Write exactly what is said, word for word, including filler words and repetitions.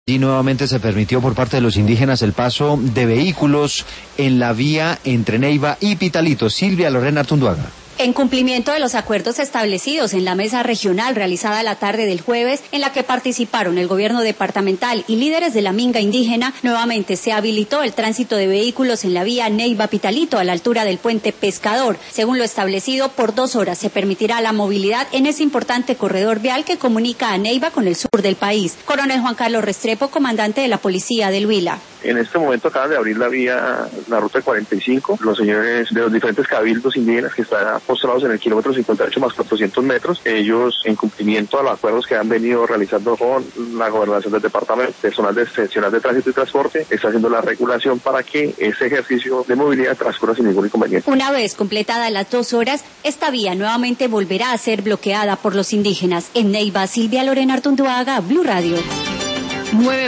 Y nuevamente se permitió por parte de los indígenas el paso de vehículos en la vía entre Neiva y Pitalito. Silvia Lorena Artunduaga. En cumplimiento de los acuerdos establecidos en la mesa regional realizada la tarde del jueves, en la que participaron el gobierno departamental y líderes de la minga indígena, nuevamente se habilitó el tránsito de vehículos en la vía Neiva-Pitalito a la altura del puente Pescador. Según lo establecido, por dos horas se permitirá la movilidad en ese importante corredor vial que comunica a Neiva con el sur del país. Coronel Juan Carlos Restrepo, comandante de la policía del Huila. En este momento acaban de abrir la vía, la ruta cuarenta y cinco. Los señores de los diferentes cabildos indígenas que están postrados en el kilómetro cincuenta y ocho más cuatrocientos metros, ellos en cumplimiento a los acuerdos que han venido realizando con la gobernación del departamento, personal de seccional de tránsito y transporte, está haciendo la regulación para que ese ejercicio de movilidad transcurra sin ningún inconveniente. Una vez completadas las dos horas, esta vía nuevamente volverá a ser bloqueada por los indígenas. En Neiva, Silvia Lorena Artunduaga, Blue Radio. nueve